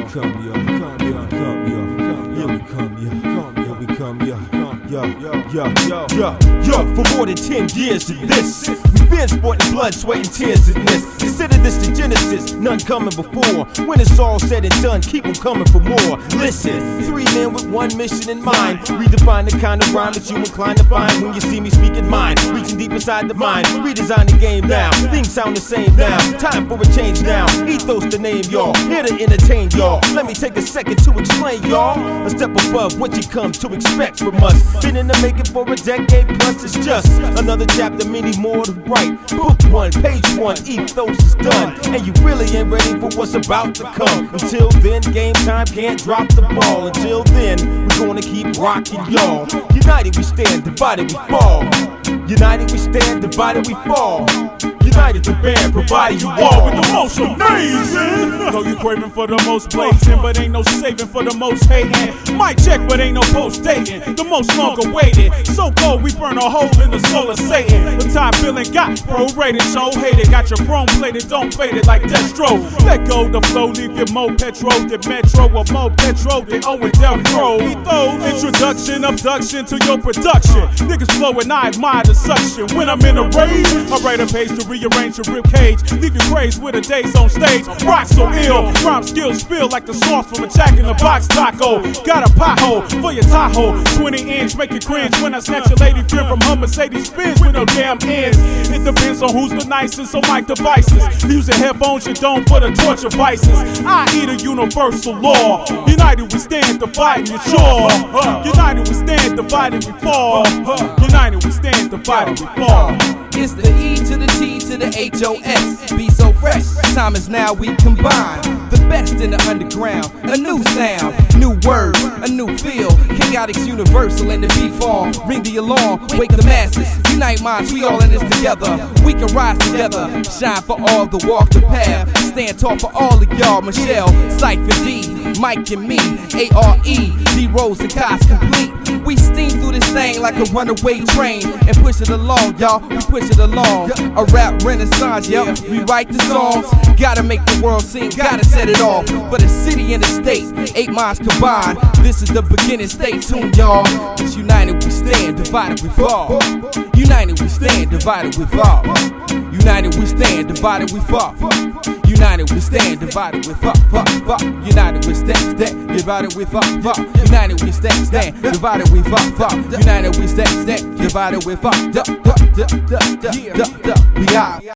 come, yo. Here we come, yo. Here we come, yo. Yo, for more than 10 years of this, we've been sporting blood, sweat, and tears in this. Consider this the genesis, none coming before. When it's all said and done, keep on coming for more. Listen, 3 men with one mission in mind. Redefine the kind of rhyme that you incline to find when you see me speaking mine. Reaching deep inside the mind, redesign the game now. Things sound the same now, time for a change now. Ethos the name, y'all, here to entertain y'all. Let me take a second to explain, y'all. A step above what you come to expect from us. Been in the making for a decade plus, it's just another chapter, many more to write. Book 1, page 1, ethos is done, and you really ain't ready for what's about to come. Until then, game time, can't drop the ball. Until then, we're gonna keep rocking, y'all. United we stand, divided we fall. United we stand, divided we fall. United the band, providing you all with the most amazing. Know you craving for the most blazing, but ain't no saving for the most hating. Mic check, but ain't no post dating. The most long awaited. So cold, we burn a hole in the soul of Satan. The top billing got prorated, so hated. Got your chrome plated, don't fade it like Destro. Let go the flow, leave your more petrol than Metro, or more petrol than Owen Del Pro. Introduction, abduction to your production. Niggas flow and I admire the suction. When I'm in a rage, I write a page to rearrange your rib cage. Leave you crazed with a days on stage. Rock so ill, rhyme skills spill like the sauce from a Jack in the Box taco. Got a pothole for your Tahoe, 20-inch, make you cringe when I snatch your lady friend from her Mercedes Benz with no damn ends. It depends on who's the nicest, so mic devices. Using headphones you don't for the torture vices. I eat a universal law. United we stand, divided we sure. United we stand, divided we fall. United we stand, divided we fall. It's the E to the T to the H-O-S. Be so fresh, time is now we combine. The best in the underground, a new sound, new words, a new feel. Chaotic's universal in the beat form. Ring the alarm, wake the masses. Unite minds, we all in this together. We can rise together, shine for all the walk the path. Stand tall for all of y'all, Michelle, Cypher D, Mike and me, A-R-E, D-Rose and Cos complete. We steam through this thing like a runaway train and push it along, y'all, we push it along. A rap renaissance, yeah, we write the songs. Gotta make the world sing, gotta set it off. For the city and the state, 8 minds combined. This is the beginning, stay tuned, y'all. It's united we stand, divided we fall. United we stand, divided we fall. United we stand, divided we fall. United we stand, divided we fall. United we stand, divided we fall. United we stand, divided we fall. United we stand, divided we fall. We out.